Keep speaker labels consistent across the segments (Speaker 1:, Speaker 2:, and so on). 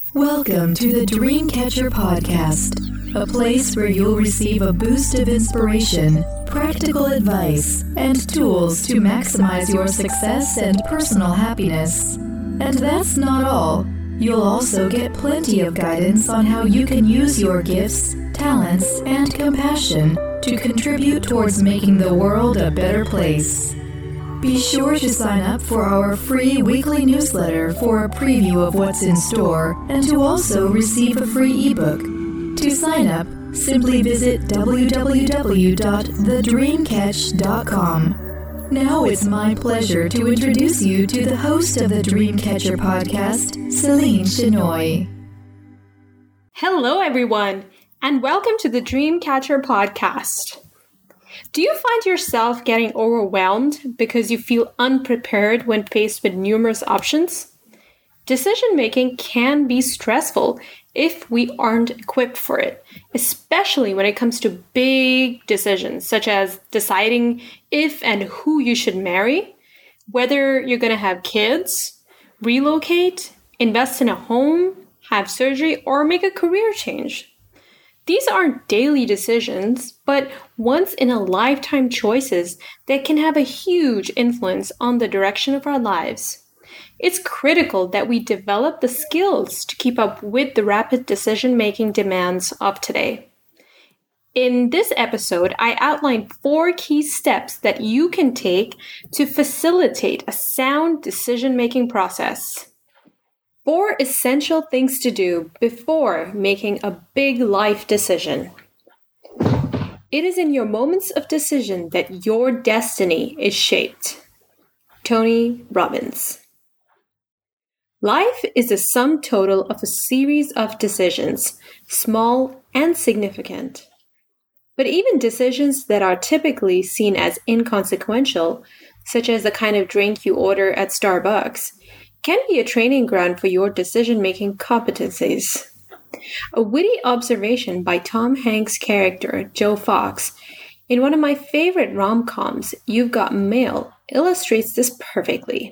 Speaker 1: Welcome to the Dreamcatcher Podcast, a place where you'll receive a boost of inspiration, practical advice, and tools to maximize your success and personal happiness. And that's not all. You'll also get plenty of guidance on how you can use your gifts, talents, and compassion to contribute towards making the world a better place. Be sure to sign up for our free weekly newsletter for a preview of what's in store and to also receive a free ebook. To sign up, simply visit www.thedreamcatch.com. Now it's my pleasure to introduce you to the host of the Dreamcatcher podcast, Celine Chenoy.
Speaker 2: Hello, everyone, and welcome to the Dreamcatcher podcast. Do you find yourself getting overwhelmed because you feel unprepared when faced with numerous options? Decision-making can be stressful if we aren't equipped for it, especially when it comes to big decisions, such as deciding if and who you should marry, whether you're going to have kids, relocate, invest in a home, have surgery, or make a career change. These aren't daily decisions, but once-in-a-lifetime choices that can have a huge influence on the direction of our lives. It's critical that we develop the skills to keep up with the rapid decision-making demands of today. In this episode, I outlined 4 key steps that you can take to facilitate a sound decision-making process. 4 essential things to do before making a big life decision. It is in your moments of decision that your destiny is shaped. Tony Robbins. Life is the sum total of a series of decisions, small and significant. But even decisions that are typically seen as inconsequential, such as the kind of drink you order at Starbucks, can be a training ground for your decision-making competencies. A witty observation by Tom Hanks' character, Joe Fox, in one of my favorite rom-coms, You've Got Mail, illustrates this perfectly.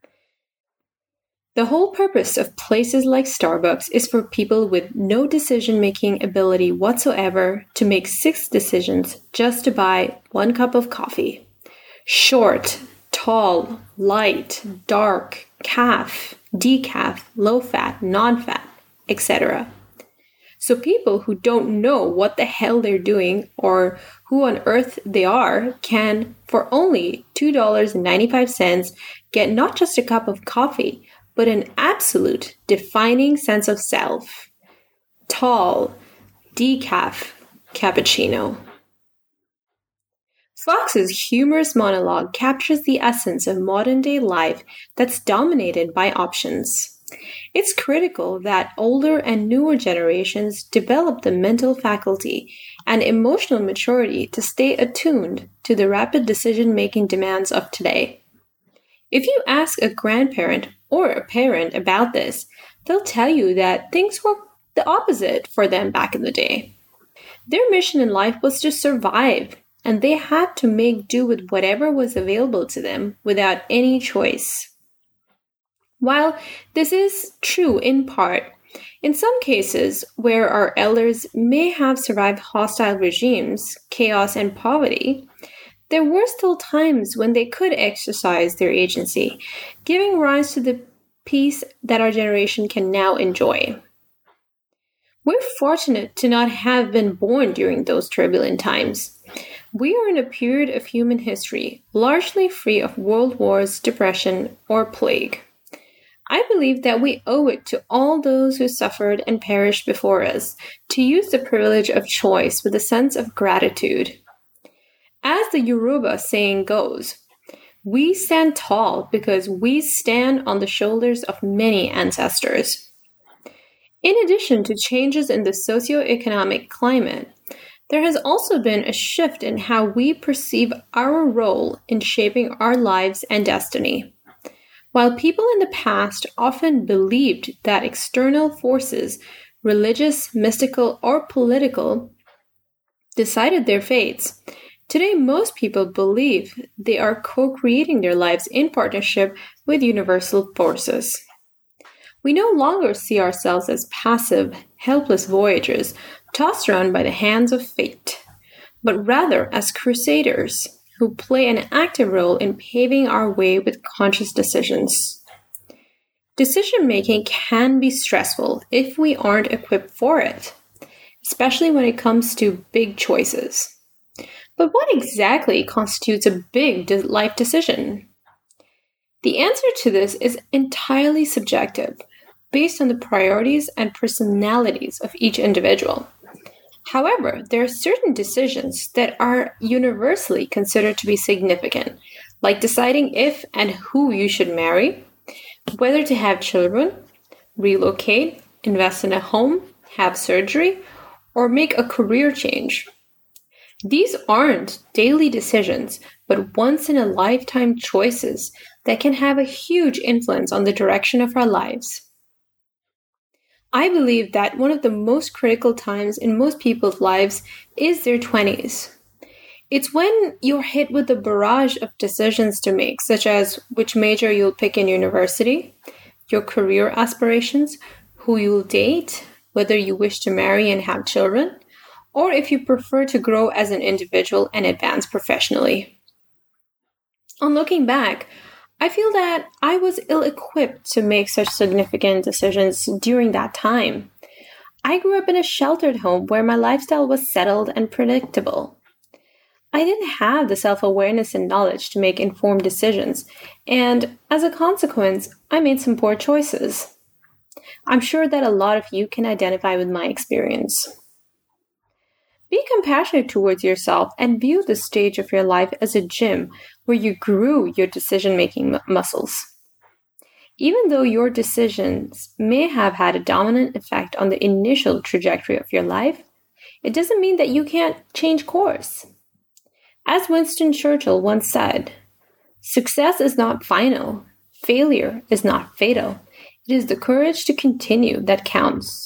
Speaker 2: The whole purpose of places like Starbucks is for people with no decision-making ability whatsoever to make 6 decisions just to buy 1 cup of coffee. Short, tall, light, dark, calf, decaf, low-fat, non-fat, etc. So people who don't know what the hell they're doing or who on earth they are can, for only $2.95, get not just a cup of coffee, but an absolute defining sense of self. Tall, decaf, cappuccino. Fox's humorous monologue captures the essence of modern-day life that's dominated by options. It's critical that older and newer generations develop the mental faculty and emotional maturity to stay attuned to the rapid decision-making demands of today. If you ask a grandparent or a parent about this, they'll tell you that things were the opposite for them back in the day. Their mission in life was to survive, and they had to make do with whatever was available to them without any choice. While this is true in part, in some cases where our elders may have survived hostile regimes, chaos, and poverty, there were still times when they could exercise their agency, giving rise to the peace that our generation can now enjoy. We're fortunate to not have been born during those turbulent times. We are in a period of human history largely free of world wars, depression, or plague. I believe that we owe it to all those who suffered and perished before us to use the privilege of choice with a sense of gratitude. As the Yoruba saying goes, we stand tall because we stand on the shoulders of many ancestors. In addition to changes in the socioeconomic climate, there has also been a shift in how we perceive our role in shaping our lives and destiny. While people in the past often believed that external forces, religious, mystical, or political, decided their fates, today most people believe they are co-creating their lives in partnership with universal forces. We no longer see ourselves as passive, helpless voyagers tossed around by the hands of fate, but rather as crusaders who play an active role in paving our way with conscious decisions. Decision-making can be stressful if we aren't equipped for it, especially when it comes to big choices. But what exactly constitutes a big life decision? The answer to this is entirely subjective, based on the priorities and personalities of each individual. However, there are certain decisions that are universally considered to be significant, like deciding if and who you should marry, whether to have children, relocate, invest in a home, have surgery, or make a career change. These aren't daily decisions, but once-in-a-lifetime choices that can have a huge influence on the direction of our lives. I believe that one of the most critical times in most people's lives is their 20s. It's when you're hit with a barrage of decisions to make, such as which major you'll pick in university, your career aspirations, who you'll date, whether you wish to marry and have children, or if you prefer to grow as an individual and advance professionally. On looking back, I feel that I was ill-equipped to make such significant decisions during that time. I grew up in a sheltered home where my lifestyle was settled and predictable. I didn't have the self-awareness and knowledge to make informed decisions, and as a consequence, I made some poor choices. I'm sure that a lot of you can identify with my experience. Be compassionate towards yourself and view the stage of your life as a gym where you grew your decision-making muscles. Even though your decisions may have had a dominant effect on the initial trajectory of your life, it doesn't mean that you can't change course. As Winston Churchill once said, "Success is not final. Failure is not fatal. It is the courage to continue that counts."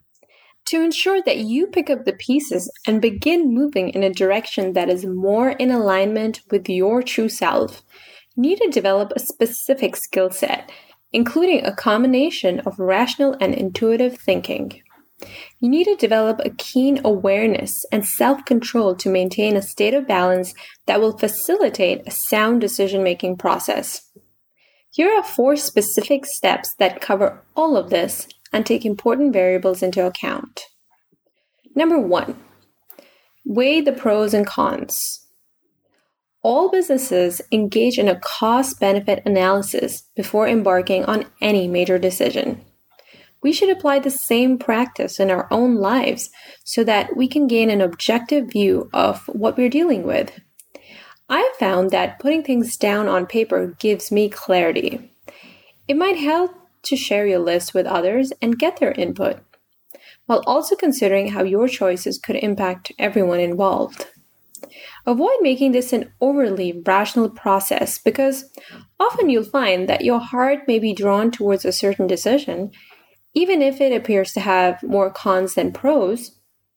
Speaker 2: To ensure that you pick up the pieces and begin moving in a direction that is more in alignment with your true self, you need to develop a specific skill set, including a combination of rational and intuitive thinking. You need to develop a keen awareness and self-control to maintain a state of balance that will facilitate a sound decision-making process. Here are 4 specific steps that cover all of this and take important variables into account. Number 1, weigh the pros and cons. All businesses engage in a cost-benefit analysis before embarking on any major decision. We should apply the same practice in our own lives so that we can gain an objective view of what we're dealing with. I've found that putting things down on paper gives me clarity. It might help to share your list with others and get their input, while also considering how your choices could impact everyone involved. Avoid making this an overly rational process because often you'll find that your heart may be drawn towards a certain decision, even if it appears to have more cons than pros.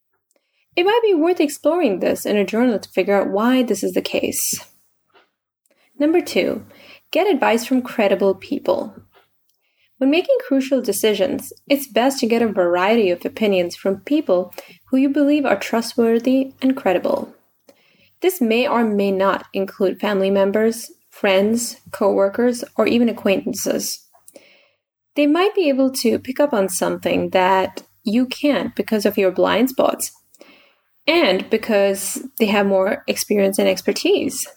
Speaker 2: It might be worth exploring this in a journal to figure out why this is the case. Number 2, get advice from credible people. When making crucial decisions, it's best to get a variety of opinions from people who you believe are trustworthy and credible. This may or may not include family members, friends, co-workers, or even acquaintances. They might be able to pick up on something that you can't because of your blind spots, and because they have more experience and expertise.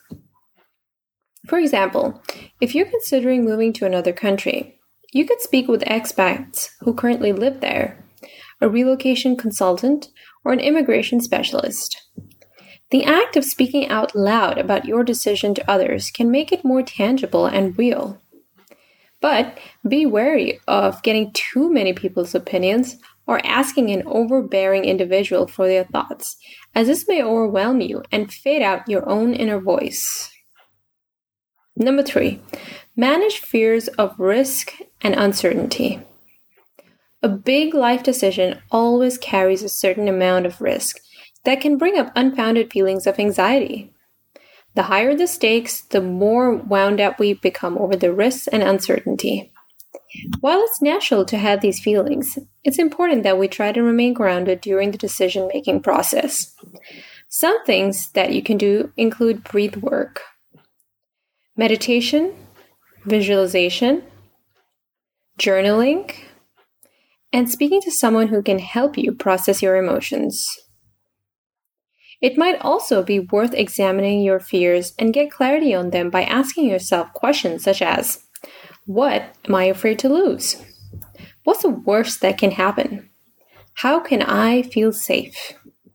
Speaker 2: For example, if you're considering moving to another country, you could speak with expats who currently live there, a relocation consultant, or an immigration specialist. The act of speaking out loud about your decision to others can make it more tangible and real. But be wary of getting too many people's opinions or asking an overbearing individual for their thoughts, as this may overwhelm you and fade out your own inner voice. Number 3, manage fears of risk and uncertainty. A big life decision always carries a certain amount of risk that can bring up unfounded feelings of anxiety. The higher the stakes, the more wound up we become over the risks and uncertainty. While it's natural to have these feelings, it's important that we try to remain grounded during the decision-making process. Some things that you can do include breath work, meditation, visualization, journaling, and speaking to someone who can help you process your emotions. It might also be worth examining your fears and get clarity on them by asking yourself questions such as, what am I afraid to lose? What's the worst that can happen? How can I feel safe?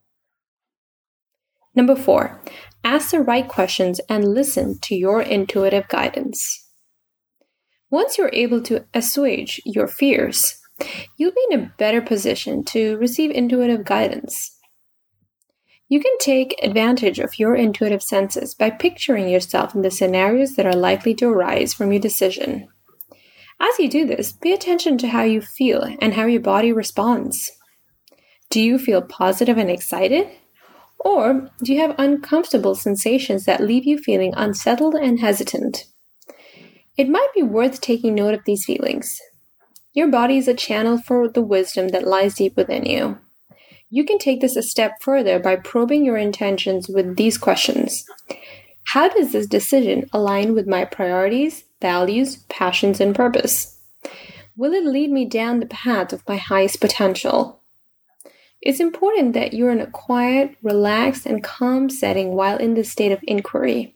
Speaker 2: Number 4, ask the right questions and listen to your intuitive guidance. Once you're able to assuage your fears, you'll be in a better position to receive intuitive guidance. You can take advantage of your intuitive senses by picturing yourself in the scenarios that are likely to arise from your decision. As you do this, pay attention to how you feel and how your body responds. Do you feel positive and excited? Or do you have uncomfortable sensations that leave you feeling unsettled and hesitant? It might be worth taking note of these feelings. Your body is a channel for the wisdom that lies deep within you. You can take this a step further by probing your intentions with these questions. How does this decision align with my priorities, values, passions, and purpose? Will it lead me down the path of my highest potential? It's important that you're in a quiet, relaxed, and calm setting while in this state of inquiry.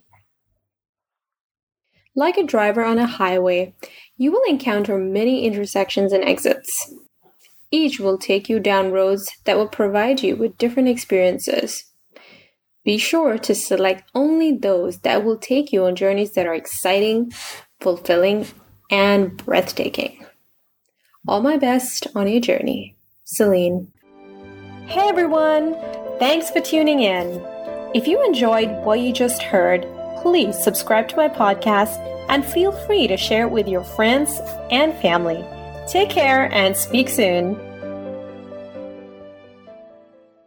Speaker 2: Like a driver on a highway, you will encounter many intersections and exits. Each will take you down roads that will provide you with different experiences. Be sure to select only those that will take you on journeys that are exciting, fulfilling, and breathtaking. All my best on your journey. Celine. Hey everyone! Thanks for tuning in. If you enjoyed what you just heard, please subscribe to my podcast and feel free to share it with your friends and family. Take care and speak soon.